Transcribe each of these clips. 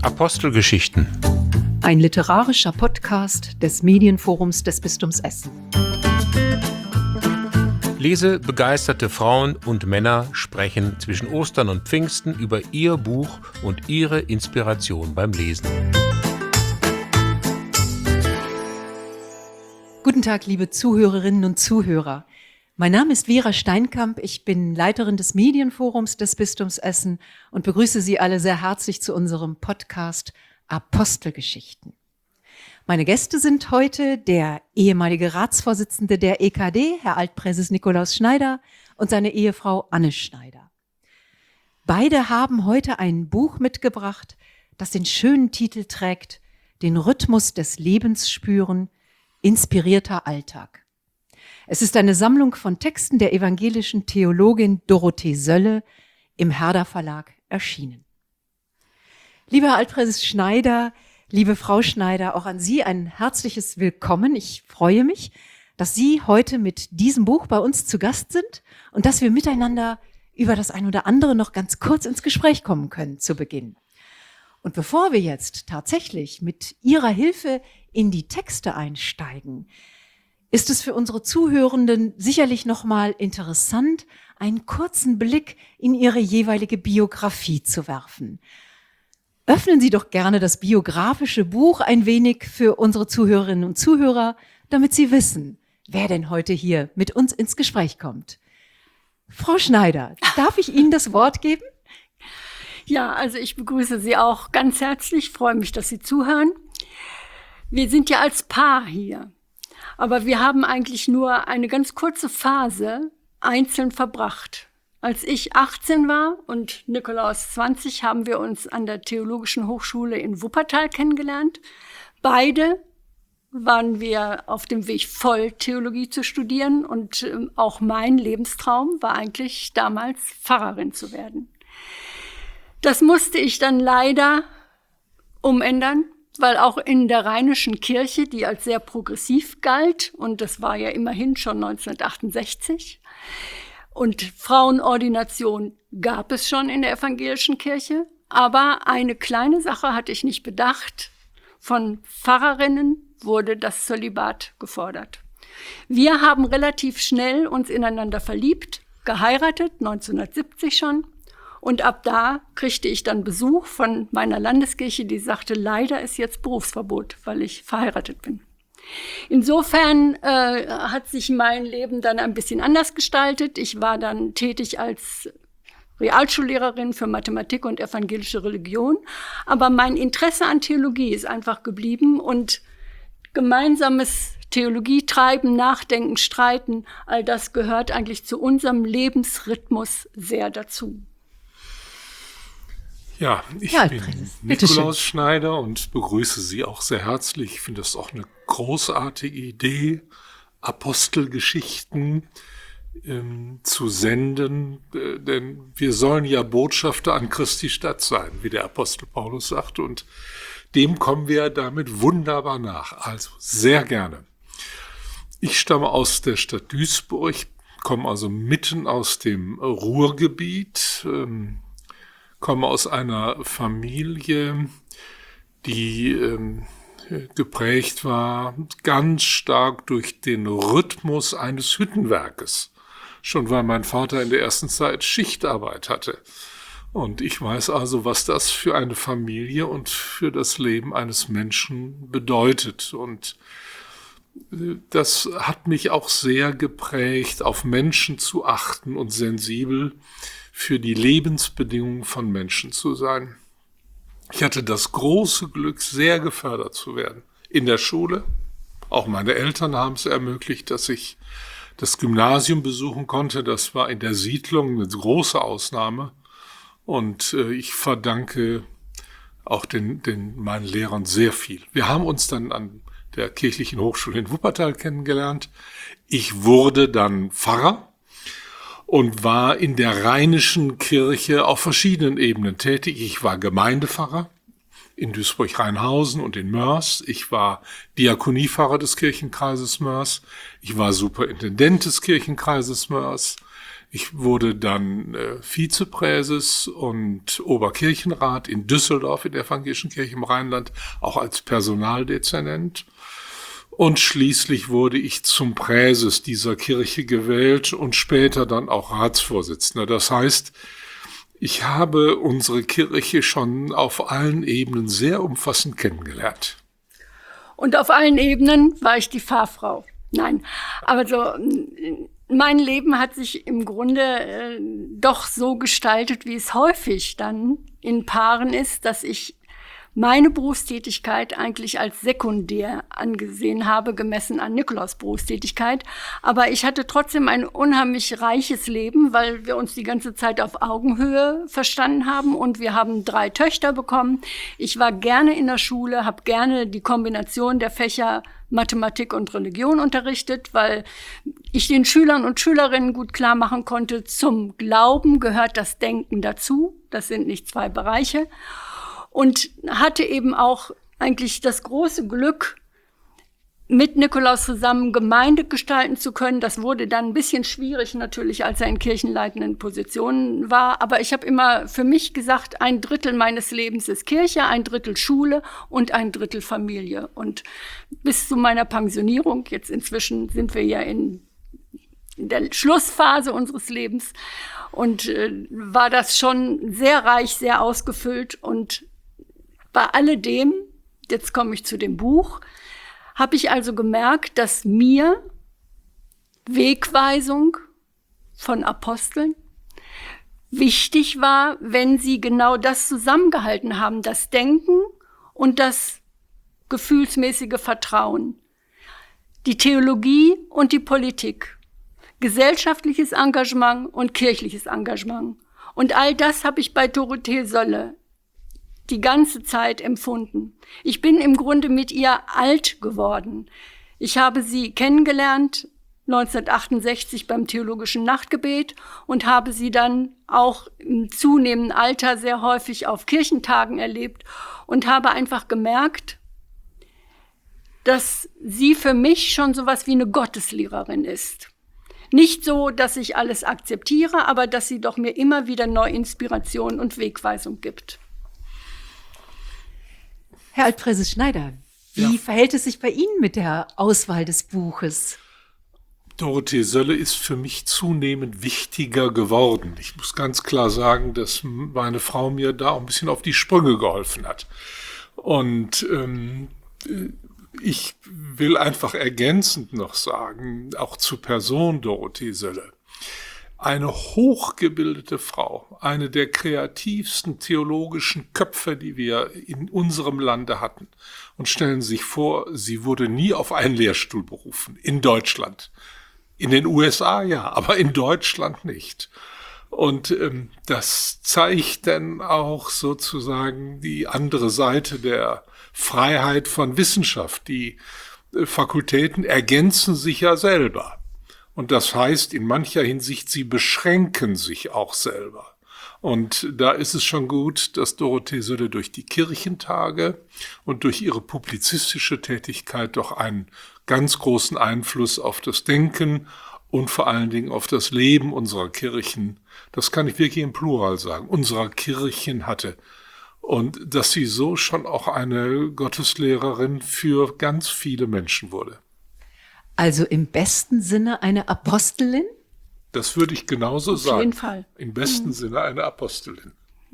Apostelgeschichten. Ein literarischer Podcast des Medienforums des Bistums Essen. Lesebegeisterte Frauen und Männer sprechen zwischen Ostern und Pfingsten über ihr Buch und ihre Inspiration beim Lesen. Guten Tag, liebe Zuhörerinnen und Zuhörer. Mein Name ist Vera Steinkamp, ich bin Leiterin des Medienforums des Bistums Essen und begrüße Sie alle sehr herzlich zu unserem Podcast Apostelgeschichten. Meine Gäste sind heute der ehemalige Ratsvorsitzende der EKD, Herr Altpräses Nikolaus Schneider, und seine Ehefrau Anne Schneider. Beide haben heute ein Buch mitgebracht, das den schönen Titel trägt: Den Rhythmus des Lebens spüren, inspirierter Alltag. Es ist eine Sammlung von Texten der evangelischen Theologin Dorothee Sölle, im Herder Verlag erschienen. Lieber Herr Altpräses Schneider, liebe Frau Schneider, auch an Sie ein herzliches Willkommen. Ich freue mich, dass Sie heute mit diesem Buch bei uns zu Gast sind und dass wir miteinander über das ein oder andere noch ganz kurz ins Gespräch kommen können zu Beginn. Und bevor wir jetzt tatsächlich mit Ihrer Hilfe in die Texte einsteigen, ist es für unsere Zuhörenden sicherlich nochmal interessant, einen kurzen Blick in Ihre jeweilige Biografie zu werfen. Öffnen Sie doch gerne das biografische Buch ein wenig für unsere Zuhörerinnen und Zuhörer, damit Sie wissen, wer denn heute hier mit uns ins Gespräch kommt. Frau Schneider, darf ich Ihnen das Wort geben? Ja, also ich begrüße Sie auch ganz herzlich, freue mich, dass Sie zuhören. Wir sind ja als Paar hier, aber wir haben eigentlich nur eine ganz kurze Phase einzeln verbracht. Als ich 18 war und Nikolaus 20, haben wir uns an der Theologischen Hochschule in Wuppertal kennengelernt. Beide waren wir auf dem Weg, Volltheologie zu studieren, und auch mein Lebenstraum war eigentlich damals Pfarrerin zu werden. Das musste ich dann leider umändern, weil auch in der Rheinischen Kirche, die als sehr progressiv galt, und das war ja immerhin schon 1968, und Frauenordination gab es schon in der evangelischen Kirche, aber eine kleine Sache hatte ich nicht bedacht: Von Pfarrerinnen wurde das Zölibat gefordert. Wir haben relativ schnell uns ineinander verliebt, geheiratet, 1970 schon. Und ab da kriegte ich dann Besuch von meiner Landeskirche, die sagte, leider ist jetzt Berufsverbot, weil ich verheiratet bin. Insofern hat sich mein Leben dann ein bisschen anders gestaltet. Ich war dann tätig als Realschullehrerin für Mathematik und evangelische Religion. Aber mein Interesse an Theologie ist einfach geblieben, und gemeinsames Theologie treiben, nachdenken, streiten, all das gehört eigentlich zu unserem Lebensrhythmus sehr dazu. Ja, ich bin Nikolaus Schneider und begrüße Sie auch sehr herzlich. Ich finde das auch eine großartige Idee, Apostelgeschichten zu senden, denn wir sollen ja Botschafter an Christi Stadt sein, wie der Apostel Paulus sagt, und dem kommen wir damit wunderbar nach, also sehr gerne. Ich stamme aus der Stadt Duisburg, komme also mitten aus dem Ruhrgebiet, komme aus einer Familie, die geprägt war ganz stark durch den Rhythmus eines Hüttenwerkes. Schon weil mein Vater in der ersten Zeit Schichtarbeit hatte. Und ich weiß also, was das für eine Familie und für das Leben eines Menschen bedeutet. Und das hat mich auch sehr geprägt, auf Menschen zu achten und sensibel für die Lebensbedingungen von Menschen zu sein. Ich hatte das große Glück, sehr gefördert zu werden in der Schule. Auch meine Eltern haben es ermöglicht, dass ich das Gymnasium besuchen konnte. Das war in der Siedlung eine große Ausnahme. Und ich verdanke auch meinen Lehrern sehr viel. Wir haben uns dann an der Kirchlichen Hochschule in Wuppertal kennengelernt. Ich wurde dann Pfarrer und war in der Rheinischen Kirche auf verschiedenen Ebenen tätig. Ich war Gemeindepfarrer in Duisburg-Rheinhausen und in Moers. Ich war Diakoniepfarrer des Kirchenkreises Moers. Ich war Superintendent des Kirchenkreises Moers. Ich wurde dann Vizepräses und Oberkirchenrat in Düsseldorf in der Evangelischen Kirche im Rheinland, auch als Personaldezernent. Und schließlich wurde ich zum Präses dieser Kirche gewählt und später dann auch Ratsvorsitzender. Das heißt, ich habe unsere Kirche schon auf allen Ebenen sehr umfassend kennengelernt. Und auf allen Ebenen war ich die Pfarrfrau. Nein, aber so, mein Leben hat sich im Grunde doch so gestaltet, wie es häufig dann in Paaren ist, dass ich meine Berufstätigkeit eigentlich als sekundär angesehen habe, gemessen an Nikolaus Berufstätigkeit. Aber ich hatte trotzdem ein unheimlich reiches Leben, weil wir uns die ganze Zeit auf Augenhöhe verstanden haben und wir haben 3 Töchter bekommen. Ich war gerne in der Schule, habe gerne die Kombination der Fächer Mathematik und Religion unterrichtet, weil ich den Schülern und Schülerinnen gut klar machen konnte, zum Glauben gehört das Denken dazu. Das sind nicht 2 Bereiche. Und hatte eben auch eigentlich das große Glück, mit Nikolaus zusammen Gemeinde gestalten zu können. Das wurde dann ein bisschen schwierig natürlich, als er in kirchenleitenden Positionen war. Aber ich habe immer für mich gesagt, 1/3 meines Lebens ist Kirche, 1/3 Schule und 1/3 Familie. Und bis zu meiner Pensionierung, jetzt inzwischen sind wir ja in der Schlussphase unseres Lebens, und war das schon sehr reich, sehr ausgefüllt. Und bei alledem, jetzt komme ich zu dem Buch, habe ich also gemerkt, dass mir Wegweisung von Aposteln wichtig war, wenn sie genau das zusammengehalten haben, das Denken und das gefühlsmäßige Vertrauen, die Theologie und die Politik, gesellschaftliches Engagement und kirchliches Engagement. Und all das habe ich bei Dorothee Sölle die ganze Zeit empfunden. Ich bin im Grunde mit ihr alt geworden. Ich habe sie kennengelernt 1968 beim Theologischen Nachtgebet und habe sie dann auch im zunehmenden Alter sehr häufig auf Kirchentagen erlebt und habe einfach gemerkt, dass sie für mich schon sowas wie eine Gotteslehrerin ist. Nicht so, dass ich alles akzeptiere, aber dass sie doch mir immer wieder neue Inspiration und Wegweisung gibt. Herr Altpräses Schneider, wie verhält es sich bei Ihnen mit der Auswahl des Buches? Dorothee Sölle ist für mich zunehmend wichtiger geworden. Ich muss ganz klar sagen, dass meine Frau mir da auch ein bisschen auf die Sprünge geholfen hat. Und ich will einfach ergänzend noch sagen, auch zur Person Dorothee Sölle. Eine hochgebildete Frau, eine der kreativsten theologischen Köpfe, die wir in unserem Lande hatten. Und stellen Sie sich vor, sie wurde nie auf einen Lehrstuhl berufen, in Deutschland. In den USA ja, aber in Deutschland nicht. Und das zeigt dann auch sozusagen die andere Seite der Freiheit von Wissenschaft. Die Fakultäten ergänzen sich ja selber. Und das heißt in mancher Hinsicht, sie beschränken sich auch selber. Und da ist es schon gut, dass Dorothee Sölle durch die Kirchentage und durch ihre publizistische Tätigkeit doch einen ganz großen Einfluss auf das Denken und vor allen Dingen auf das Leben unserer Kirchen, das kann ich wirklich im Plural sagen, unserer Kirchen hatte. Und dass sie so schon auch eine Gotteslehrerin für ganz viele Menschen wurde. Also im besten Sinne eine Apostelin? Das würde ich genauso sagen. Auf jeden Fall. Im besten Sinne eine Apostelin.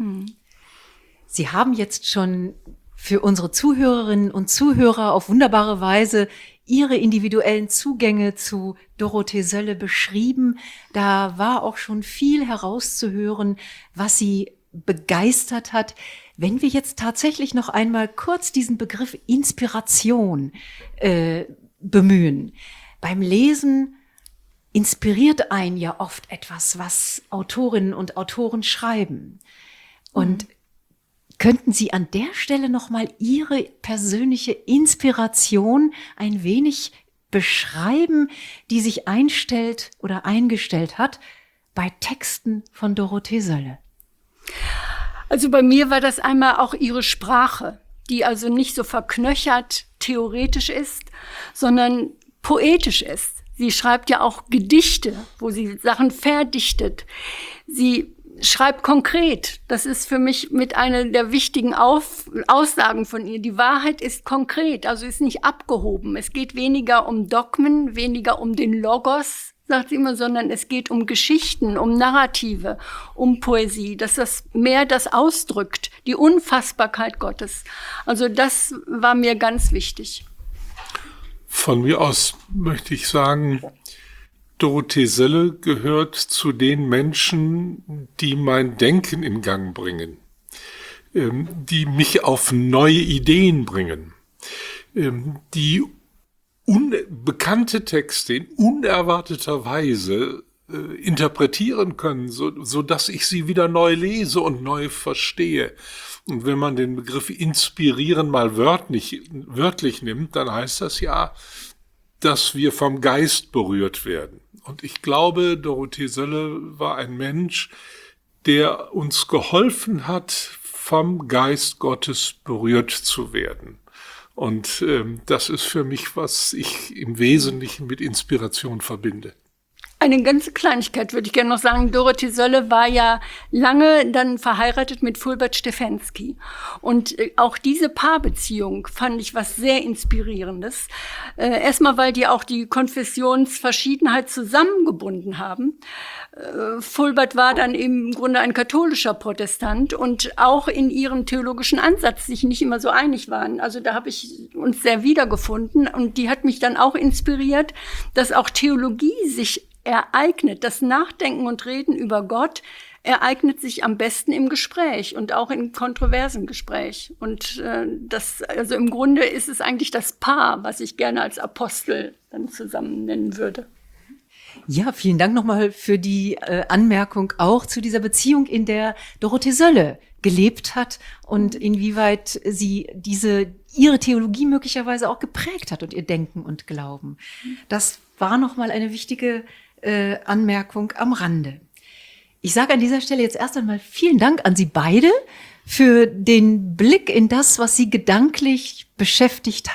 Sie haben jetzt schon für unsere Zuhörerinnen und Zuhörer auf wunderbare Weise Ihre individuellen Zugänge zu Dorothee Sölle beschrieben. Da war auch schon viel herauszuhören, was Sie begeistert hat. Wenn wir jetzt tatsächlich noch einmal kurz diesen Begriff Inspiration bemühen. Beim Lesen inspiriert einen ja oft etwas, was Autorinnen und Autoren schreiben. Und könnten Sie an der Stelle noch mal Ihre persönliche Inspiration ein wenig beschreiben, die sich einstellt oder eingestellt hat bei Texten von Dorothee Sölle? Also bei mir war das einmal auch ihre Sprache, die also nicht so verknöchert theoretisch ist, sondern poetisch ist. Sie schreibt ja auch Gedichte, wo sie Sachen verdichtet. Sie schreibt konkret. Das ist für mich mit einer der wichtigen Aussagen von ihr. Die Wahrheit ist konkret, also ist nicht abgehoben. Es geht weniger um Dogmen, weniger um den Logos, sagt sie immer, sondern es geht um Geschichten, um Narrative, um Poesie, dass das mehr das ausdrückt, die Unfassbarkeit Gottes. Also das war mir ganz wichtig. Von mir aus möchte ich sagen, Dorothee Sölle gehört zu den Menschen, die mein Denken in Gang bringen, die mich auf neue Ideen bringen, die bekannte Texte in unerwarteter Weise interpretieren können, so dass ich sie wieder neu lese und neu verstehe. Und wenn man den Begriff inspirieren mal wörtlich nimmt, dann heißt das ja, dass wir vom Geist berührt werden. Und ich glaube, Dorothee Sölle war ein Mensch, der uns geholfen hat, vom Geist Gottes berührt zu werden. Und das ist für mich, was ich im Wesentlichen mit Inspiration verbinde. Eine ganze Kleinigkeit würde ich gerne noch sagen. Dorothee Sölle war ja lange dann verheiratet mit Fulbert Stefensky. Und auch diese Paarbeziehung fand ich was sehr Inspirierendes. Erstmal, weil die auch die Konfessionsverschiedenheit zusammengebunden haben. Fulbert war dann im Grunde ein katholischer Protestant und auch in ihrem theologischen Ansatz sich nicht immer so einig waren. Also da habe ich uns sehr wiedergefunden und die hat mich dann auch inspiriert, dass auch Theologie sich ereignet. Das Nachdenken und Reden über Gott ereignet sich am besten im Gespräch und auch in kontroversen Gespräch. Und also im Grunde ist es eigentlich das Paar, was ich gerne als Apostel dann zusammen nennen würde. Ja, vielen Dank nochmal für die Anmerkung auch zu dieser Beziehung, in der Dorothee Sölle gelebt hat und inwieweit sie ihre Theologie möglicherweise auch geprägt hat und ihr Denken und Glauben. Das war nochmal eine wichtige Anmerkung am Rande. Ich sage an dieser Stelle jetzt erst einmal vielen Dank an Sie beide für den Blick in das, was Sie gedanklich beschäftigt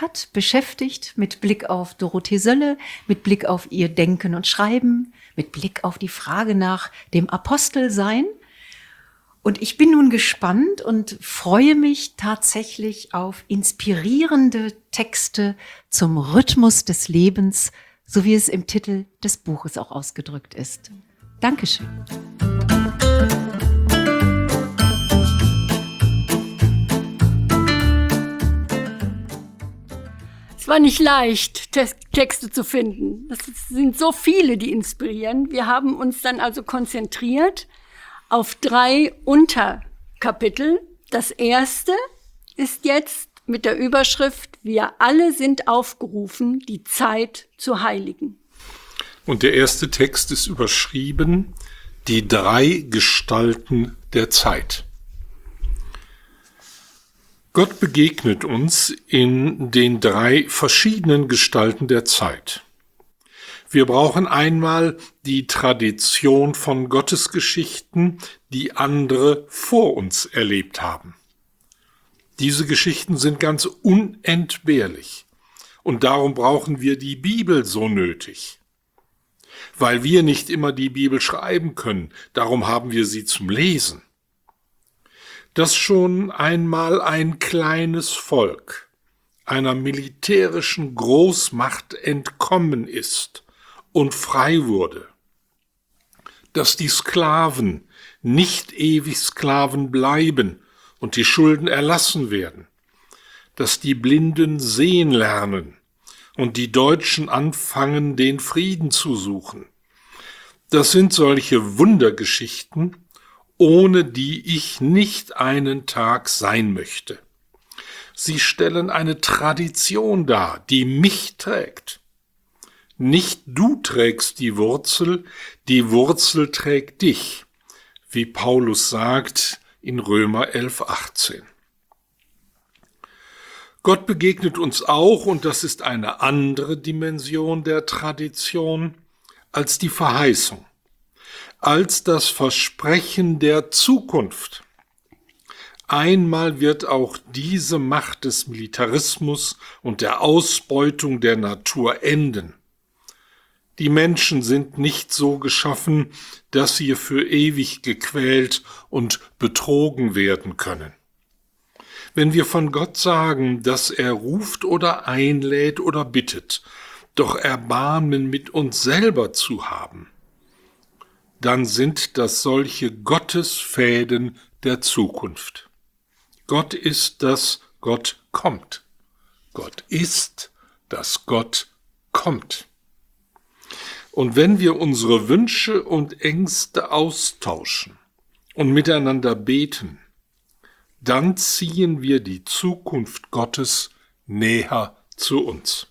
mit Blick auf Dorothee Sölle, mit Blick auf ihr Denken und Schreiben, mit Blick auf die Frage nach dem Apostelsein. Und ich bin nun gespannt und freue mich tatsächlich auf inspirierende Texte zum Rhythmus des Lebens, so wie es im Titel des Buches auch ausgedrückt ist. Dankeschön. Es war nicht leicht, Texte zu finden. Es sind so viele, die inspirieren. Wir haben uns dann also konzentriert auf 3 Unterkapitel. Das erste ist jetzt mit der Überschrift: Wir alle sind aufgerufen, die Zeit zu heiligen. Und der erste Text ist überschrieben: Die 3 Gestalten der Zeit. Gott begegnet uns in den 3 verschiedenen Gestalten der Zeit. Wir brauchen einmal die Tradition von Gottesgeschichten, die andere vor uns erlebt haben. Diese Geschichten sind ganz unentbehrlich und darum brauchen wir die Bibel so nötig. Weil wir nicht immer die Bibel schreiben können, darum haben wir sie zum Lesen. Dass schon einmal ein kleines Volk einer militärischen Großmacht entkommen ist und frei wurde. Dass die Sklaven nicht ewig Sklaven bleiben und die Schulden erlassen werden. Dass die Blinden sehen lernen und die Deutschen anfangen, den Frieden zu suchen. Das sind solche Wundergeschichten, ohne die ich nicht einen Tag sein möchte. Sie stellen eine Tradition dar, die mich trägt. Nicht du trägst die Wurzel trägt dich, wie Paulus sagt in Römer 11,18. Gott begegnet uns auch, und das ist eine andere Dimension der Tradition, als die Verheißung, als das Versprechen der Zukunft. Einmal wird auch diese Macht des Militarismus und der Ausbeutung der Natur enden. Die Menschen sind nicht so geschaffen, dass sie für ewig gequält und betrogen werden können. Wenn wir von Gott sagen, dass er ruft oder einlädt oder bittet, doch Erbarmen mit uns selber zu haben, dann sind das solche Gottesfäden der Zukunft. Gott ist, dass Gott kommt. Gott ist, dass Gott kommt. Und wenn wir unsere Wünsche und Ängste austauschen und miteinander beten, dann ziehen wir die Zukunft Gottes näher zu uns.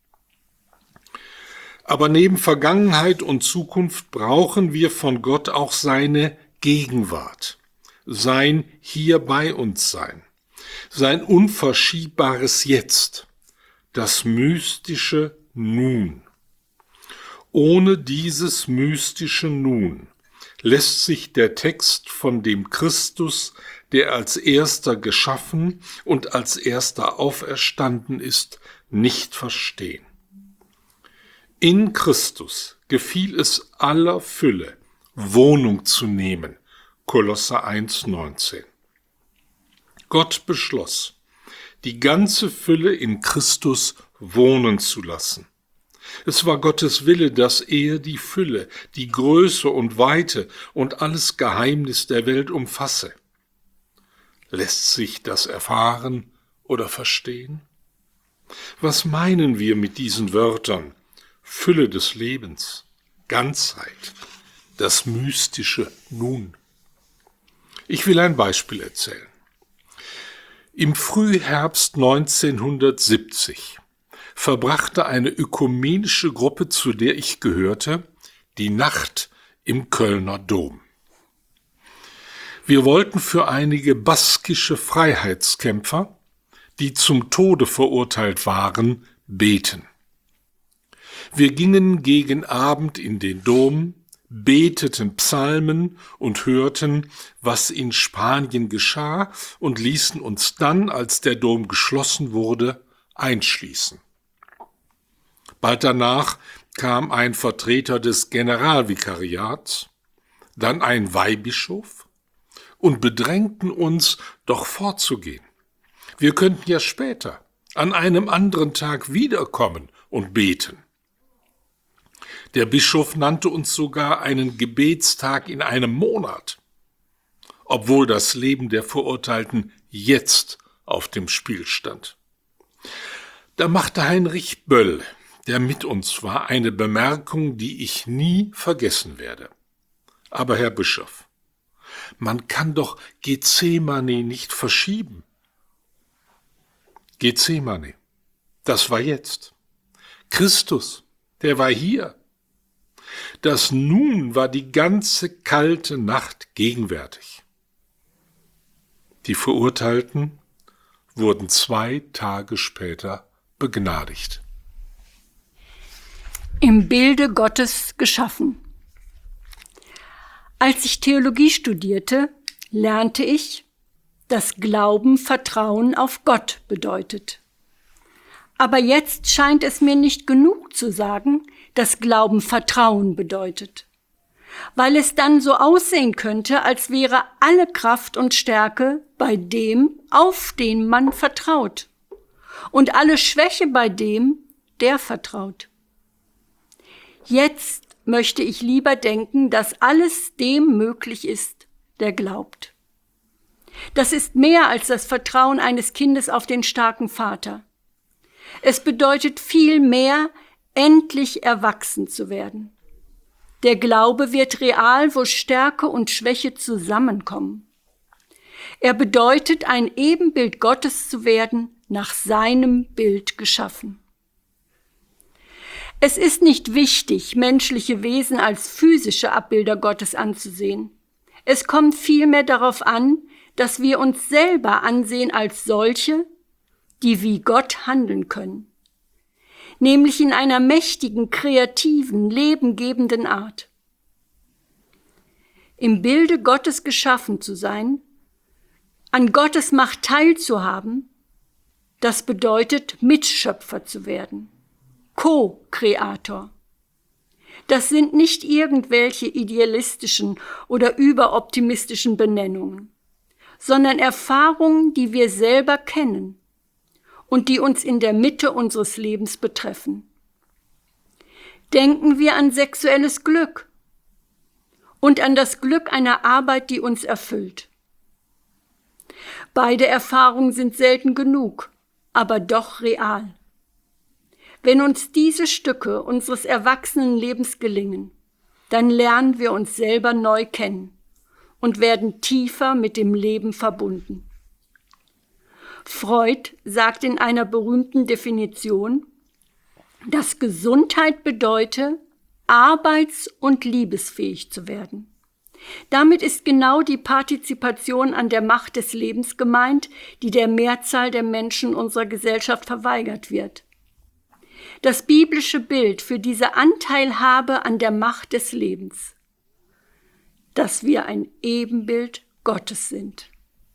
Aber neben Vergangenheit und Zukunft brauchen wir von Gott auch seine Gegenwart, sein hier bei uns sein, sein unverschiebbares Jetzt, das mystische Nun. Ohne dieses mystische Nun lässt sich der Text von dem Christus, der als erster geschaffen und als erster auferstanden ist, nicht verstehen. In Christus gefiel es aller Fülle, Wohnung zu nehmen. Kolosser 1,19. Gott beschloss, die ganze Fülle in Christus wohnen zu lassen. Es war Gottes Wille, dass er die Fülle, die Größe und Weite und alles Geheimnis der Welt umfasse. Lässt sich das erfahren oder verstehen? Was meinen wir mit diesen Wörtern? Fülle des Lebens, Ganzheit, das mystische Nun. Ich will ein Beispiel erzählen. Im Frühherbst 1970 verbrachte eine ökumenische Gruppe, zu der ich gehörte, die Nacht im Kölner Dom. Wir wollten für einige baskische Freiheitskämpfer, die zum Tode verurteilt waren, beten. Wir gingen gegen Abend in den Dom, beteten Psalmen und hörten, was in Spanien geschah und ließen uns dann, als der Dom geschlossen wurde, einschließen. Bald danach kam ein Vertreter des Generalvikariats, dann ein Weihbischof und bedrängten uns, doch vorzugehen. Wir könnten ja später, an einem anderen Tag wiederkommen und beten. Der Bischof nannte uns sogar einen Gebetstag in einem Monat, obwohl das Leben der Verurteilten jetzt auf dem Spiel stand. Da machte Heinrich Böll, der mit uns war, eine Bemerkung, die ich nie vergessen werde. Aber Herr Bischof, man kann doch Gethsemane nicht verschieben. Gethsemane, das war jetzt. Christus, der war hier. Das Nun war die ganze kalte Nacht gegenwärtig. Die Verurteilten wurden 2 Tage später begnadigt. Im Bilde Gottes geschaffen. Als ich Theologie studierte, lernte ich, dass Glauben Vertrauen auf Gott bedeutet. Aber jetzt scheint es mir nicht genug zu sagen, dass Glauben Vertrauen bedeutet, weil es dann so aussehen könnte, als wäre alle Kraft und Stärke bei dem, auf den man vertraut, und alle Schwäche bei dem, der vertraut. Jetzt möchte ich lieber denken, dass alles dem möglich ist, der glaubt. Das ist mehr als das Vertrauen eines Kindes auf den starken Vater. Es bedeutet viel mehr, endlich erwachsen zu werden. Der Glaube wird real, wo Stärke und Schwäche zusammenkommen. Er bedeutet, ein Ebenbild Gottes zu werden, nach seinem Bild geschaffen. Es ist nicht wichtig, menschliche Wesen als physische Abbilder Gottes anzusehen. Es kommt vielmehr darauf an, dass wir uns selber ansehen als solche, die wie Gott handeln können, nämlich in einer mächtigen, kreativen, lebengebenden Art. Im Bilde Gottes geschaffen zu sein, an Gottes Macht teilzuhaben, das bedeutet, Mitschöpfer zu werden, Co-Kreator. Das sind nicht irgendwelche idealistischen oder überoptimistischen Benennungen, sondern Erfahrungen, die wir selber kennen und die uns in der Mitte unseres Lebens betreffen. Denken wir an sexuelles Glück und an das Glück einer Arbeit, die uns erfüllt. Beide Erfahrungen sind selten genug, aber doch real. Wenn uns diese Stücke unseres Erwachsenenlebens gelingen, dann lernen wir uns selber neu kennen und werden tiefer mit dem Leben verbunden. Freud sagt in einer berühmten Definition, dass Gesundheit bedeute, arbeits- und liebesfähig zu werden. Damit ist genau die Partizipation an der Macht des Lebens gemeint, die der Mehrzahl der Menschen unserer Gesellschaft verweigert wird. Das biblische Bild für diese Anteilhabe an der Macht des Lebens, dass wir ein Ebenbild Gottes sind.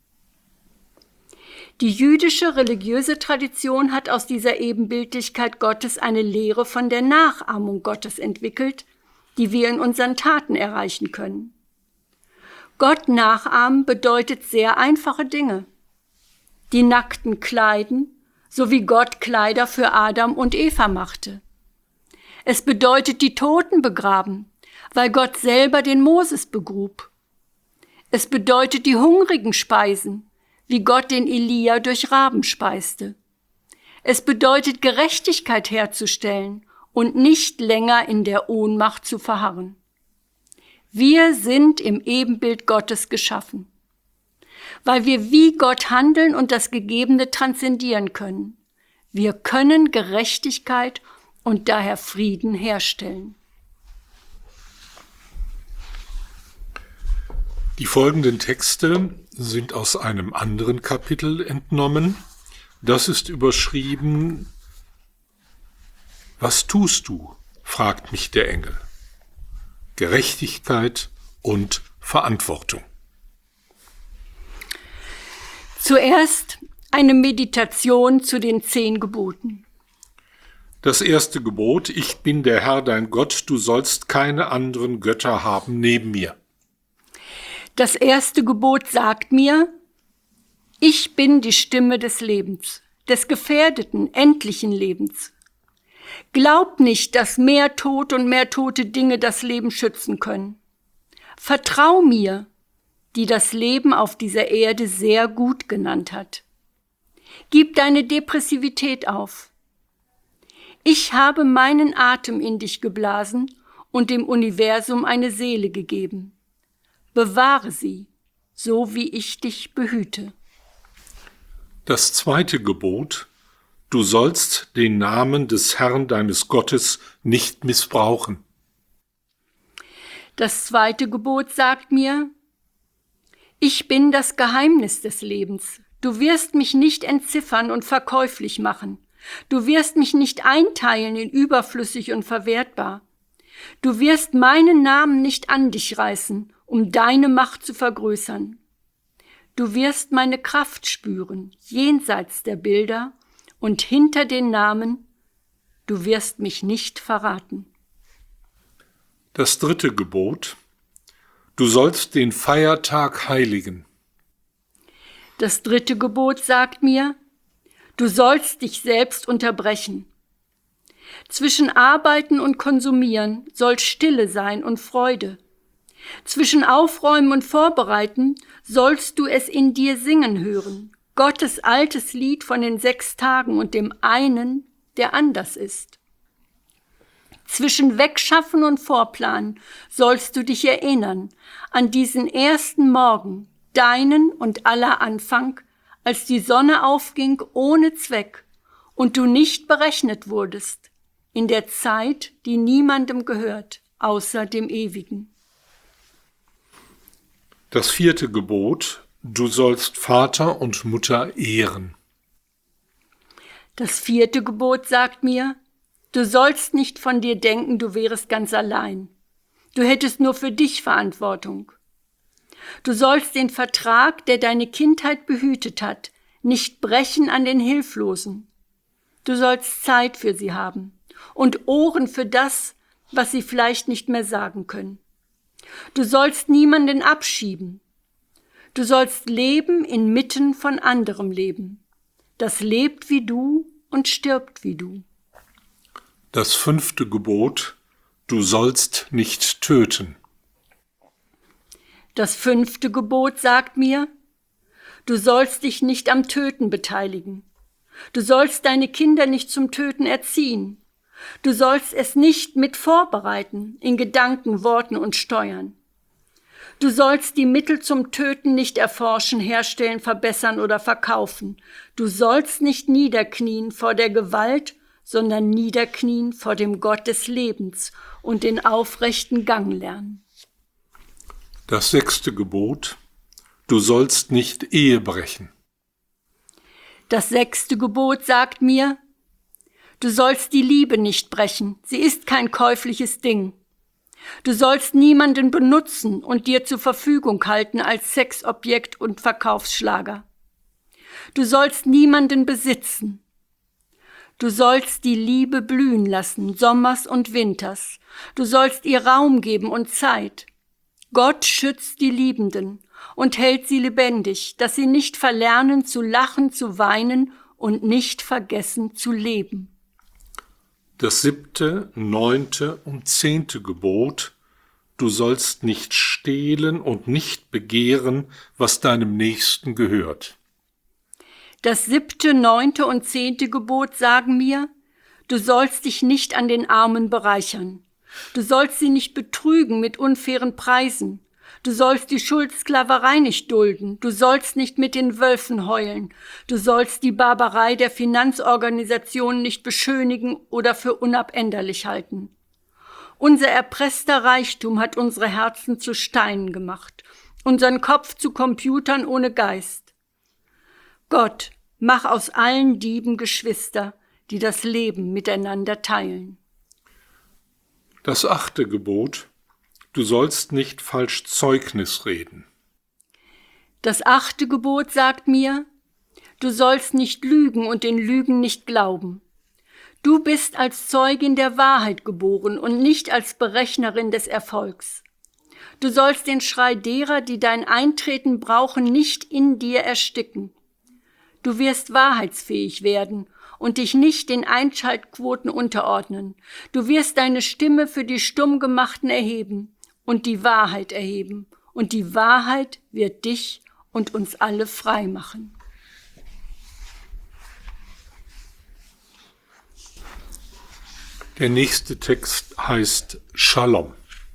Die jüdische religiöse Tradition hat aus dieser Ebenbildlichkeit Gottes eine Lehre von der Nachahmung Gottes entwickelt, die wir in unseren Taten erreichen können. Gott nachahmen bedeutet sehr einfache Dinge. Die Nackten kleiden, so wie Gott Kleider für Adam und Eva machte. Es bedeutet die Toten begraben, weil Gott selber den Moses begrub. Es bedeutet die Hungrigen speisen, wie Gott den Elia durch Raben speiste. Es bedeutet Gerechtigkeit herzustellen und nicht länger in der Ohnmacht zu verharren. Wir sind im Ebenbild Gottes geschaffen, weil wir wie Gott handeln und das Gegebene transzendieren können. Wir können Gerechtigkeit und daher Frieden herstellen. Die folgenden Texte sind aus einem anderen Kapitel entnommen. Das ist überschrieben: Was tust du? Fragt mich der Engel. Gerechtigkeit und Verantwortung. Zuerst eine Meditation zu den 10 Geboten. Das erste Gebot: Ich bin der Herr dein Gott, du sollst keine anderen Götter haben neben mir. Das erste Gebot sagt mir, ich bin die Stimme des Lebens, des gefährdeten, endlichen Lebens. Glaub nicht, dass mehr Tod und mehr tote Dinge das Leben schützen können. Vertrau mir, die das Leben auf dieser Erde sehr gut genannt hat. Gib deine Depressivität auf. Ich habe meinen Atem in dich geblasen und dem Universum eine Seele gegeben. Bewahre sie, so wie ich dich behüte. Das zweite Gebot: Du sollst den Namen des Herrn deines Gottes nicht missbrauchen. Das zweite Gebot sagt mir, ich bin das Geheimnis des Lebens. Du wirst mich nicht entziffern und verkäuflich machen. Du wirst mich nicht einteilen in überflüssig und verwertbar. Du wirst meinen Namen nicht an dich reißen, um deine Macht zu vergrößern. Du wirst meine Kraft spüren, jenseits der Bilder und hinter den Namen. Du wirst mich nicht verraten. Das dritte Gebot: Du sollst den Feiertag heiligen. Das dritte Gebot sagt mir, du sollst dich selbst unterbrechen. Zwischen Arbeiten und Konsumieren soll Stille sein und Freude. Zwischen Aufräumen und Vorbereiten sollst du es in dir singen hören, Gottes altes Lied von den 6 Tagen und dem einen, der anders ist. Zwischen Wegschaffen und Vorplanen sollst du dich erinnern an diesen ersten Morgen, deinen und aller Anfang, als die Sonne aufging ohne Zweck und du nicht berechnet wurdest, in der Zeit, die niemandem gehört, außer dem Ewigen. Das vierte Gebot: Du sollst Vater und Mutter ehren. Das vierte Gebot sagt mir, du sollst nicht von dir denken, du wärest ganz allein. Du hättest nur für dich Verantwortung. Du sollst den Vertrag, der deine Kindheit behütet hat, nicht brechen an den Hilflosen. Du sollst Zeit für sie haben und Ohren für das, was sie vielleicht nicht mehr sagen können. Du sollst niemanden abschieben. Du sollst leben inmitten von anderem Leben, das lebt wie du und stirbt wie du. Das 5. Gebot: Du sollst nicht töten. Das 5. Gebot sagt mir, du sollst dich nicht am Töten beteiligen. Du sollst deine Kinder nicht zum Töten erziehen. Du sollst es nicht mit vorbereiten, in Gedanken, Worten und Steuern. Du sollst die Mittel zum Töten nicht erforschen, herstellen, verbessern oder verkaufen. Du sollst nicht niederknien vor der Gewalt, sondern niederknien vor dem Gott des Lebens und den aufrechten Gang lernen. Das 6. Gebot: Du sollst nicht Ehe brechen. Das 6. Gebot sagt mir, du sollst die Liebe nicht brechen, sie ist kein käufliches Ding. Du sollst niemanden benutzen und dir zur Verfügung halten als Sexobjekt und Verkaufsschlager. Du sollst niemanden besitzen. Du sollst die Liebe blühen lassen, sommers und winters. Du sollst ihr Raum geben und Zeit. Gott schützt die Liebenden und hält sie lebendig, dass sie nicht verlernen zu lachen, zu weinen und nicht vergessen zu leben. Das 7., 9. und 10. Gebot: Du sollst nicht stehlen und nicht begehren, was deinem Nächsten gehört. Das 7., 9. und 10. Gebot sagen mir, du sollst dich nicht an den Armen bereichern. Du sollst sie nicht betrügen mit unfairen Preisen. Du sollst die Schuldsklaverei nicht dulden. Du sollst nicht mit den Wölfen heulen. Du sollst die Barbarei der Finanzorganisationen nicht beschönigen oder für unabänderlich halten. Unser erpresster Reichtum hat unsere Herzen zu Steinen gemacht, unseren Kopf zu Computern ohne Geist. Gott, mach aus allen Dieben Geschwister, die das Leben miteinander teilen. Das 8. Gebot: Du sollst nicht falsch Zeugnis reden. Das 8. Gebot sagt mir, du sollst nicht lügen und den Lügen nicht glauben. Du bist als Zeugin der Wahrheit geboren und nicht als Berechnerin des Erfolgs. Du sollst den Schrei derer, die dein Eintreten brauchen, nicht in dir ersticken. Du wirst wahrheitsfähig werden und dich nicht den Einschaltquoten unterordnen. Du wirst deine Stimme für die Stummgemachten erheben und die Wahrheit erheben. Und die Wahrheit wird dich und uns alle frei machen. Der nächste Text heißt Shalom.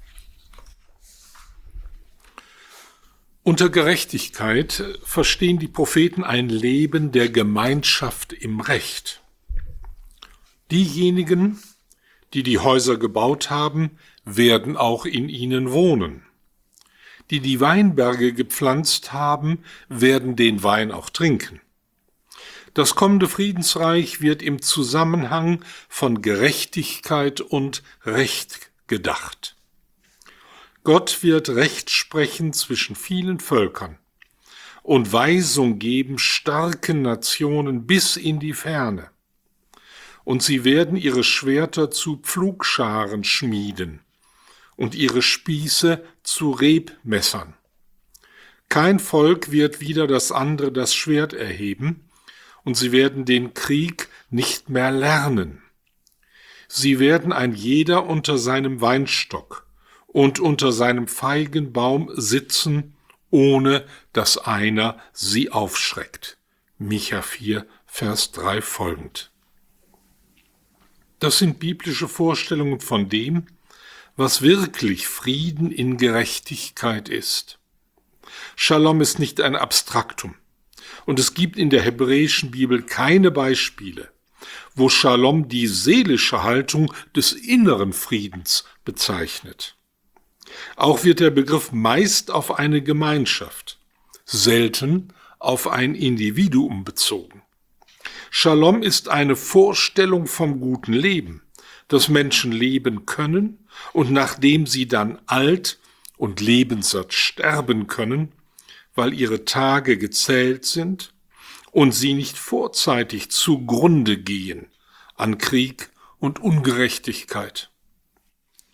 Unter Gerechtigkeit verstehen die Propheten ein Leben der Gemeinschaft im Recht. Diejenigen, die die Häuser gebaut haben, werden auch in ihnen wohnen. Die die Weinberge gepflanzt haben, werden den Wein auch trinken. Das kommende Friedensreich wird im Zusammenhang von Gerechtigkeit und Recht gedacht. Gott wird Recht sprechen zwischen vielen Völkern und Weisung geben starken Nationen bis in die Ferne. Und sie werden ihre Schwerter zu Pflugscharen schmieden und ihre Spieße zu Rebmessern. Kein Volk wird wider das andere das Schwert erheben, und sie werden den Krieg nicht mehr lernen. Sie werden ein jeder unter seinem Weinstock und unter seinem Feigenbaum sitzen, ohne dass einer sie aufschreckt. Micha 4, Vers 3 folgend. Das sind biblische Vorstellungen von dem, was wirklich Frieden in Gerechtigkeit ist. Shalom ist nicht ein Abstraktum. Und es gibt in der hebräischen Bibel keine Beispiele, wo Shalom die seelische Haltung des inneren Friedens bezeichnet. Auch wird der Begriff meist auf eine Gemeinschaft, selten auf ein Individuum bezogen. Shalom ist eine Vorstellung vom guten Leben, das Menschen leben können und nachdem sie dann alt und lebenssatt sterben können, weil ihre Tage gezählt sind und sie nicht vorzeitig zugrunde gehen an Krieg und Ungerechtigkeit.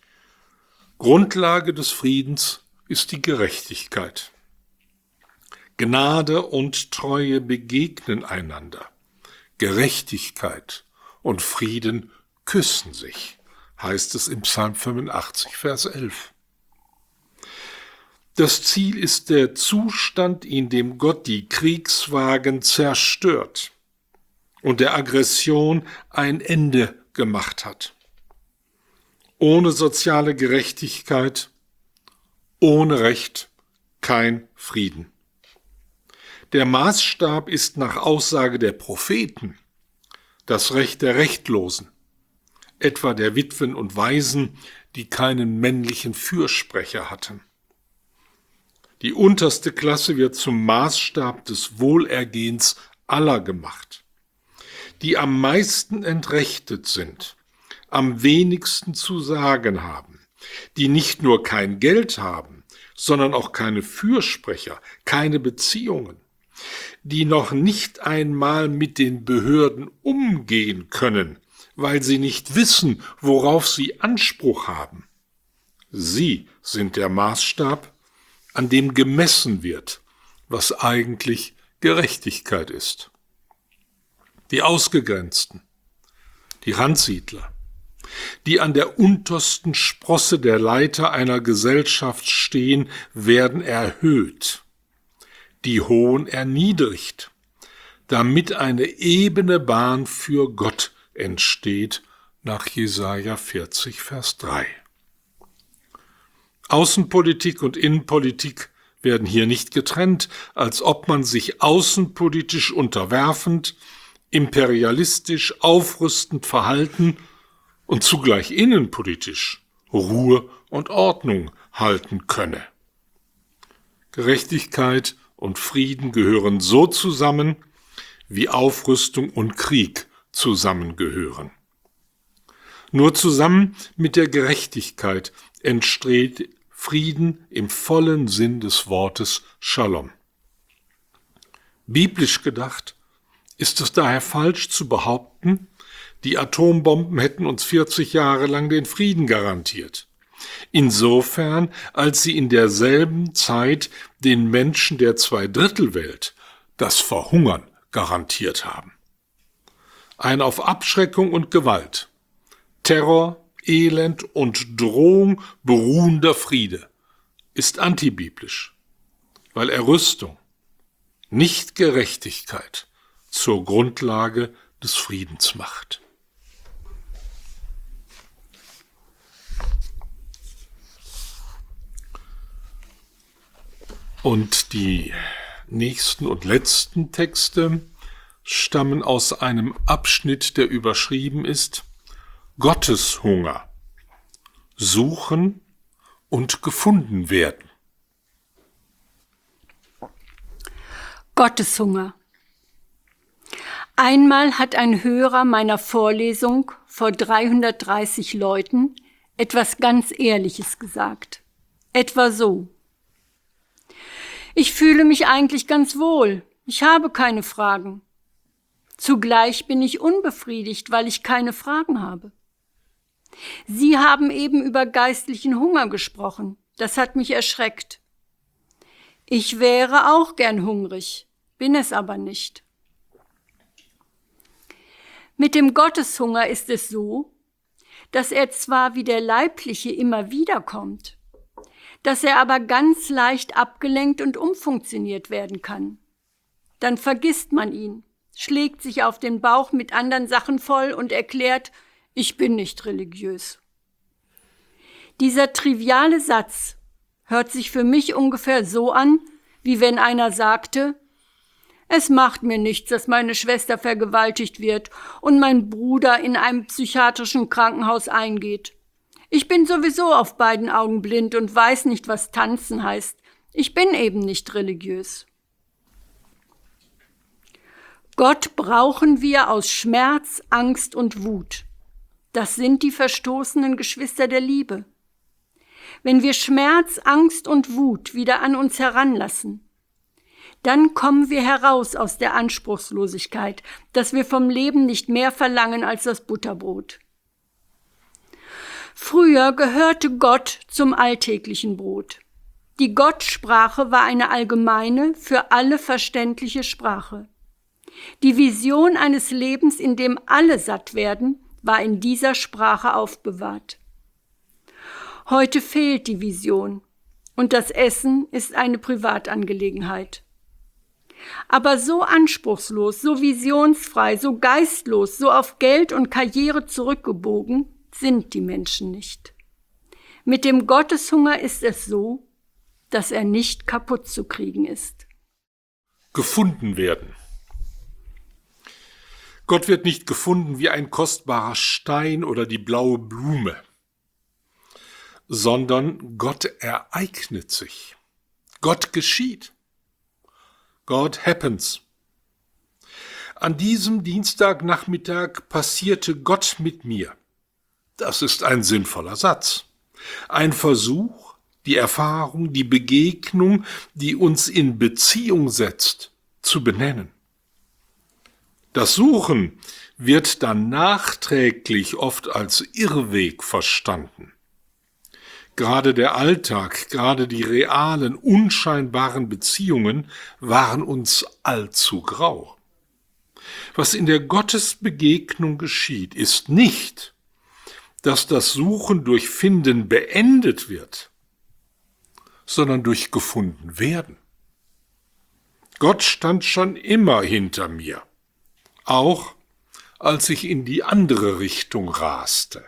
Grundlage des Friedens ist die Gerechtigkeit. Gnade und Treue begegnen einander. Gerechtigkeit und Frieden küssen sich, heißt es im Psalm 85, Vers 11. Das Ziel ist der Zustand, in dem Gott die Kriegswagen zerstört und der Aggression ein Ende gemacht hat. Ohne soziale Gerechtigkeit, ohne Recht, kein Frieden. Der Maßstab ist nach Aussage der Propheten das Recht der Rechtlosen, etwa der Witwen und Waisen, die keinen männlichen Fürsprecher hatten. Die unterste Klasse wird zum Maßstab des Wohlergehens aller gemacht. Die am meisten entrechtet sind, am wenigsten zu sagen haben, die nicht nur kein Geld haben, sondern auch keine Fürsprecher, keine Beziehungen, die noch nicht einmal mit den Behörden umgehen können, weil sie nicht wissen, worauf sie Anspruch haben. Sie sind der Maßstab, an dem gemessen wird, was eigentlich Gerechtigkeit ist. Die Ausgegrenzten, die Randsiedler, die an der untersten Sprosse der Leiter einer Gesellschaft stehen, werden erhöht, die Hohen erniedrigt, damit eine ebene Bahn für Gott entsteht, nach Jesaja 40, Vers 3. Außenpolitik und Innenpolitik werden hier nicht getrennt, als ob man sich außenpolitisch unterwerfend, imperialistisch, aufrüstend verhalten und zugleich innenpolitisch Ruhe und Ordnung halten könne. Gerechtigkeit und Frieden gehören so zusammen, wie Aufrüstung und Krieg zusammengehören. Nur zusammen mit der Gerechtigkeit entsteht Frieden im vollen Sinn des Wortes Shalom. Biblisch gedacht ist es daher falsch zu behaupten, die Atombomben hätten uns 40 Jahre lang den Frieden garantiert. Insofern, als sie in derselben Zeit den Menschen der Zweidrittelwelt das Verhungern garantiert haben. Ein auf Abschreckung und Gewalt, Terror, Elend und Drohung beruhender Friede ist antibiblisch, weil er Rüstung, nicht Gerechtigkeit, zur Grundlage des Friedens macht. Und die nächsten und letzten Texte stammen aus einem Abschnitt, der überschrieben ist: Gotteshunger, suchen und gefunden werden. Gotteshunger. Einmal hat ein Hörer meiner Vorlesung vor 330 Leuten etwas ganz Ehrliches gesagt. Etwa so: Ich fühle mich eigentlich ganz wohl. Ich habe keine Fragen. Zugleich bin ich unbefriedigt, weil ich keine Fragen habe. Sie haben eben über geistlichen Hunger gesprochen. Das hat mich erschreckt. Ich wäre auch gern hungrig, bin es aber nicht. Mit dem Gotteshunger ist es so, dass er zwar wie der leibliche immer wieder kommt, dass er aber ganz leicht abgelenkt und umfunktioniert werden kann. Dann vergisst man ihn, schlägt sich auf den Bauch mit anderen Sachen voll und erklärt: Ich bin nicht religiös. Dieser triviale Satz hört sich für mich ungefähr so an, wie wenn einer sagte: Es macht mir nichts, dass meine Schwester vergewaltigt wird und mein Bruder in einem psychiatrischen Krankenhaus eingeht. Ich bin sowieso auf beiden Augen blind und weiß nicht, was tanzen heißt. Ich bin eben nicht religiös. Gott brauchen wir aus Schmerz, Angst und Wut. Das sind die verstoßenen Geschwister der Liebe. Wenn wir Schmerz, Angst und Wut wieder an uns heranlassen, dann kommen wir heraus aus der Anspruchslosigkeit, dass wir vom Leben nicht mehr verlangen als das Butterbrot. Früher gehörte Gott zum alltäglichen Brot. Die Gottsprache war eine allgemeine, für alle verständliche Sprache. Die Vision eines Lebens, in dem alle satt werden, war in dieser Sprache aufbewahrt. Heute fehlt die Vision und das Essen ist eine Privatangelegenheit. Aber so anspruchslos, so visionsfrei, so geistlos, so auf Geld und Karriere zurückgebogen sind die Menschen nicht. Mit dem Gotteshunger ist es so, dass er nicht kaputt zu kriegen ist. Gefunden werden. Gott wird nicht gefunden wie ein kostbarer Stein oder die blaue Blume, sondern Gott ereignet sich. Gott geschieht. God happens. An diesem Dienstagnachmittag passierte Gott mit mir. Das ist ein sinnvoller Satz. Ein Versuch, die Erfahrung, die Begegnung, die uns in Beziehung setzt, zu benennen. Das Suchen wird dann nachträglich oft als Irrweg verstanden. Gerade der Alltag, gerade die realen, unscheinbaren Beziehungen waren uns allzu grau. Was in der Gottesbegegnung geschieht, ist nicht, dass das Suchen durch Finden beendet wird, sondern durch gefunden werden. Gott stand schon immer hinter mir, auch als ich in die andere Richtung raste.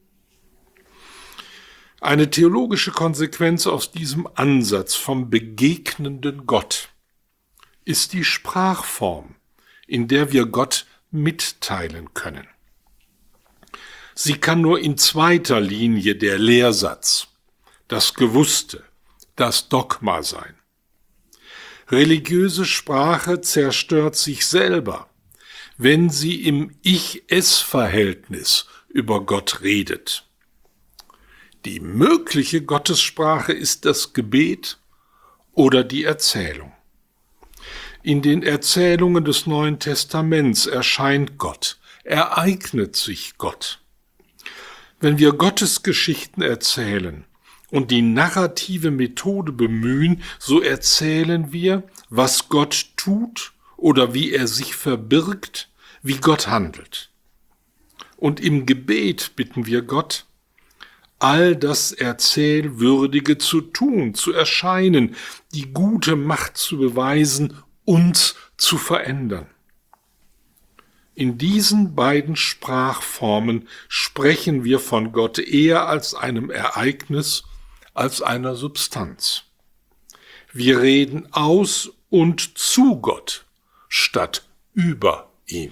Eine theologische Konsequenz aus diesem Ansatz vom begegnenden Gott ist die Sprachform, in der wir Gott mitteilen können. Sie kann nur in zweiter Linie der Lehrsatz, das Gewusste, das Dogma sein. Religiöse Sprache zerstört sich selber, wenn sie im Ich-Es-Verhältnis über Gott redet. Die mögliche Gottessprache ist das Gebet oder die Erzählung. In den Erzählungen des Neuen Testaments erscheint Gott, ereignet sich Gott. Wenn wir Gottes Geschichten erzählen und die narrative Methode bemühen, so erzählen wir, was Gott tut oder wie er sich verbirgt, wie Gott handelt. Und im Gebet bitten wir Gott, all das Erzählwürdige zu tun, zu erscheinen, die gute Macht zu beweisen, uns zu verändern. In diesen beiden Sprachformen sprechen wir von Gott eher als einem Ereignis, als einer Substanz. Wir reden aus und zu Gott, statt über ihn.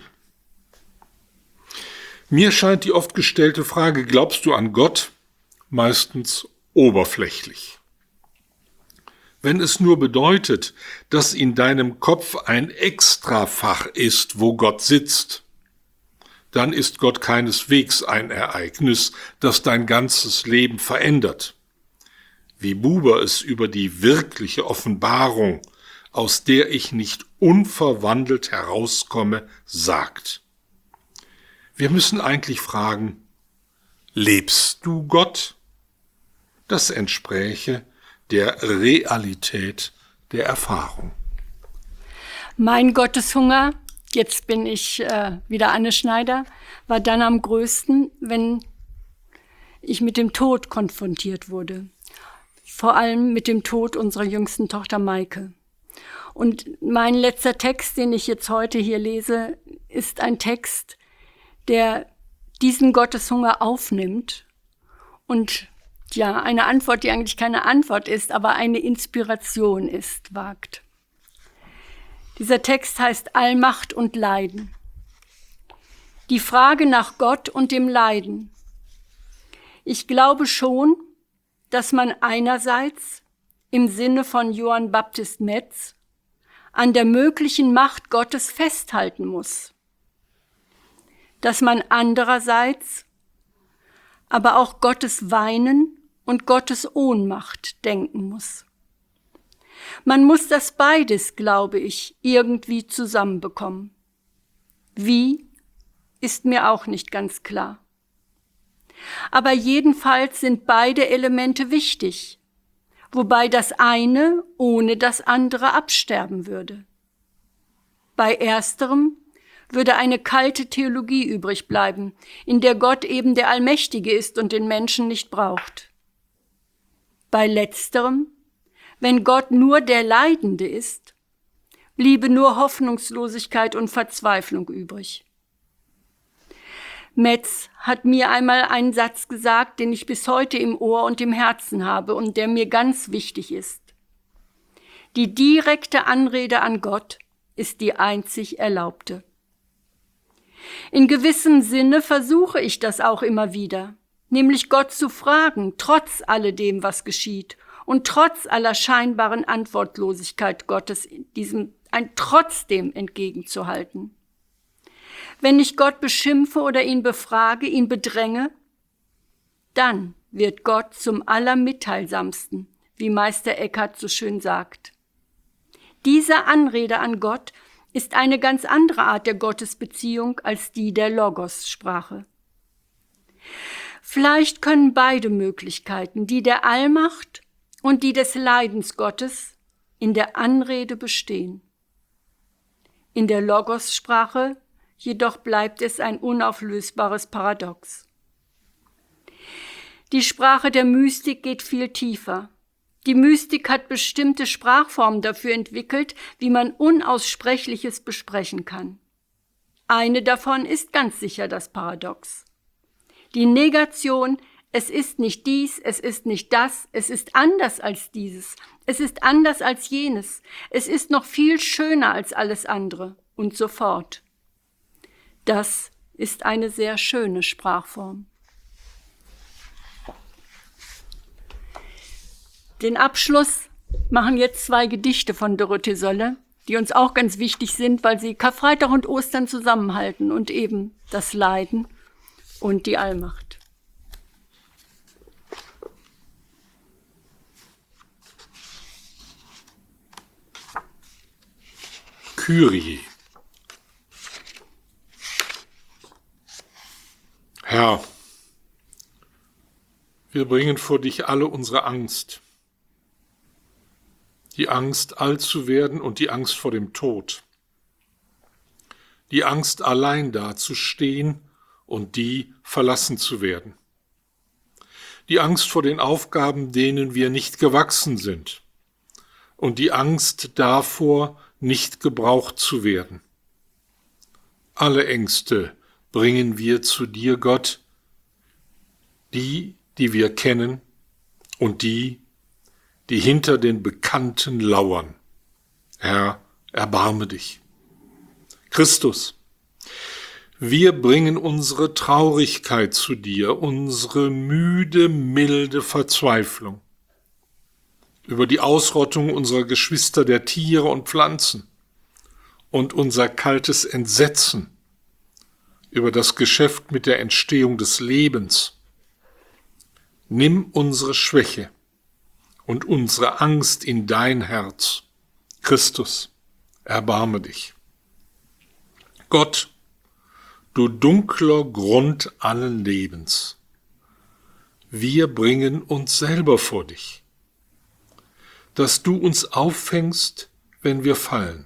Mir scheint die oft gestellte Frage, glaubst du an Gott? Meistens oberflächlich. Wenn es nur bedeutet, dass in deinem Kopf ein Extrafach ist, wo Gott sitzt, dann ist Gott keineswegs ein Ereignis, das dein ganzes Leben verändert. Wie Buber es über die wirkliche Offenbarung, aus der ich nicht unverwandelt herauskomme, sagt. Wir müssen eigentlich fragen, lebst du Gott? Das entspräche der Realität der Erfahrung. Mein Gotteshunger, jetzt bin ich wieder Anne Schneider, war dann am größten, wenn ich mit dem Tod konfrontiert wurde. Vor allem mit dem Tod unserer jüngsten Tochter Maike. Und mein letzter Text, den ich jetzt heute hier lese, ist ein Text, der diesen Gotteshunger aufnimmt und ja, eine Antwort, die eigentlich keine Antwort ist, aber eine Inspiration ist, wagt. Dieser Text heißt Allmacht und Leiden. Die Frage nach Gott und dem Leiden. Ich glaube schon, dass man einerseits im Sinne von Johann Baptist Metz an der möglichen Macht Gottes festhalten muss. Dass man andererseits aber auch Gottes Weinen und Gottes Ohnmacht denken muss. Man muss das beides, glaube ich, irgendwie zusammenbekommen. Wie, ist mir auch nicht ganz klar. Aber jedenfalls sind beide Elemente wichtig, wobei das eine ohne das andere absterben würde. Bei ersterem würde eine kalte Theologie übrig bleiben, in der Gott eben der Allmächtige ist und den Menschen nicht braucht. Bei letzterem, wenn Gott nur der Leidende ist, bliebe nur Hoffnungslosigkeit und Verzweiflung übrig. Metz hat mir einmal einen Satz gesagt, den ich bis heute im Ohr und im Herzen habe und der mir ganz wichtig ist. Die direkte Anrede an Gott ist die einzig erlaubte. In gewissem Sinne versuche ich das auch immer wieder, nämlich Gott zu fragen, trotz alledem, was geschieht und trotz aller scheinbaren Antwortlosigkeit Gottes, diesem ein Trotzdem entgegenzuhalten. Wenn ich Gott beschimpfe oder ihn befrage, ihn bedränge, dann wird Gott zum Allermitteilsamsten, wie Meister Eckhart so schön sagt. Diese Anrede an Gott ist eine ganz andere Art der Gottesbeziehung als die der Logos-Sprache. Vielleicht können beide Möglichkeiten, die der Allmacht und die des Leidens Gottes, in der Anrede bestehen. In der Logos-Sprache jedoch bleibt es ein unauflösbares Paradox. Die Sprache der Mystik geht viel tiefer. Die Mystik hat bestimmte Sprachformen dafür entwickelt, wie man Unaussprechliches besprechen kann. Eine davon ist ganz sicher das Paradox. Die Negation, es ist nicht dies, es ist nicht das, es ist anders als dieses, es ist anders als jenes, es ist noch viel schöner als alles andere und so fort. Das ist eine sehr schöne Sprachform. Den Abschluss machen jetzt 2 Gedichte von Dorothee Sölle, die uns auch ganz wichtig sind, weil sie Karfreitag und Ostern zusammenhalten und eben das Leiden und die Allmacht. Kyrie. Herr, wir bringen vor dich alle unsere Angst. Die Angst, alt zu werden und die Angst vor dem Tod. Die Angst, allein dazustehen und die verlassen zu werden. Die Angst vor den Aufgaben, denen wir nicht gewachsen sind. Und die Angst davor, nicht gebraucht zu werden. Alle Ängste bringen wir zu dir, Gott, die wir kennen und die hinter den Bekannten lauern. Herr, erbarme dich. Christus, wir bringen unsere Traurigkeit zu dir, unsere müde, milde Verzweiflung über die Ausrottung unserer Geschwister der Tiere und Pflanzen und unser kaltes Entsetzen über das Geschäft mit der Entstehung des Lebens. Nimm unsere Schwäche und unsere Angst in dein Herz. Christus, erbarme dich. Gott, du dunkler Grund allen Lebens, wir bringen uns selber vor dich, dass du uns auffängst, wenn wir fallen.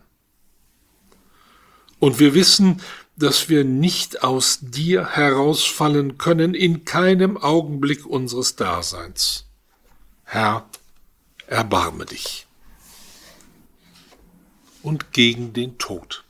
Und wir wissen, dass wir nicht aus dir herausfallen können in keinem Augenblick unseres Daseins. Herr, erbarme dich. Und gegen den Tod.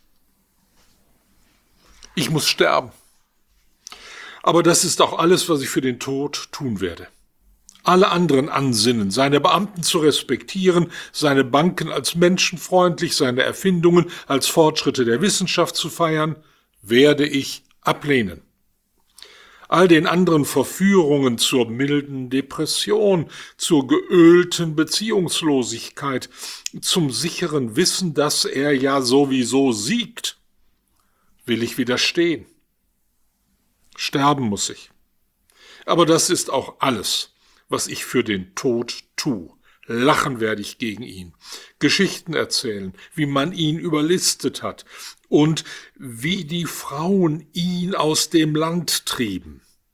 Ich muss sterben. Aber das ist auch alles, was ich für den Tod tun werde. Alle anderen Ansinnen, seine Beamten zu respektieren, seine Banken als menschenfreundlich, seine Erfindungen als Fortschritte der Wissenschaft zu feiern, werde ich ablehnen. All den anderen Verführungen zur milden Depression, zur geölten Beziehungslosigkeit, zum sicheren Wissen, dass er ja sowieso siegt, will ich widerstehen. Sterben muss ich. Aber das ist auch alles, was ich für den Tod tue. Lachen werde ich gegen ihn, Geschichten erzählen, wie man ihn überlistet hat und wie die Frauen ihn aus dem Land trieben.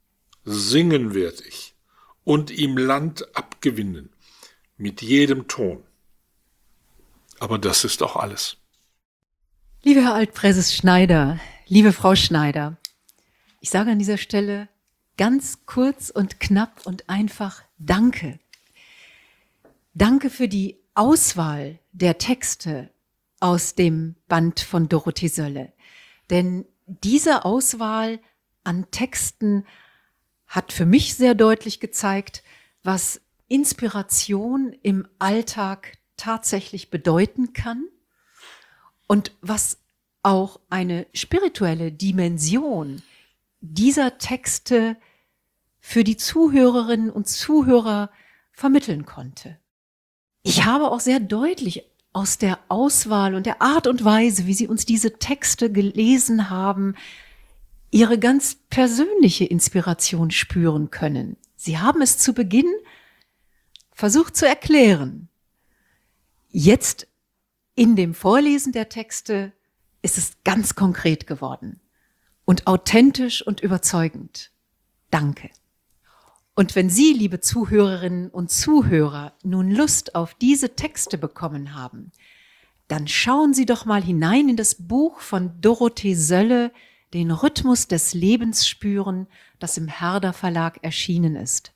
singen werd ich und ihm Land abgewinnen, mit jedem Ton. Aber das ist auch alles. Lieber Herr Altpräses Schneider, liebe Frau Schneider, ich sage an dieser Stelle ganz kurz und knapp und einfach Danke. Danke für die Auswahl der Texte aus dem Band von Dorothee Sölle. Denn diese Auswahl an Texten hat für mich sehr deutlich gezeigt, was Inspiration im Alltag tatsächlich bedeuten kann und was auch eine spirituelle Dimension dieser Texte für die Zuhörerinnen und Zuhörer vermitteln konnte. Ich habe auch sehr deutlich aus der Auswahl und der Art und Weise, wie Sie uns diese Texte gelesen haben, Ihre ganz persönliche Inspiration spüren können. Sie haben es zu Beginn versucht zu erklären. Jetzt in dem Vorlesen der Texte ist es ganz konkret geworden und authentisch und überzeugend. Danke. Und wenn Sie, liebe Zuhörerinnen und Zuhörer, nun Lust auf diese Texte bekommen haben, dann schauen Sie doch mal hinein in das Buch von Dorothee Sölle, Den Rhythmus des Lebens spüren, das im Herder Verlag erschienen ist.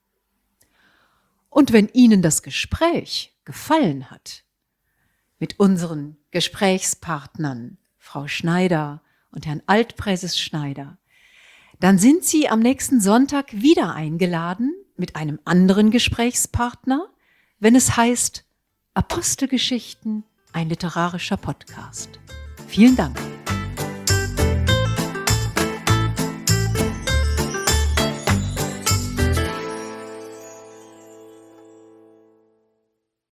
Und wenn Ihnen das Gespräch gefallen hat, mit unseren Gesprächspartnern, Frau Schneider und Herrn Altpräses Schneider, dann sind Sie am nächsten Sonntag wieder eingeladen mit einem anderen Gesprächspartner, wenn es heißt Apostelgeschichten, ein literarischer Podcast. Vielen Dank.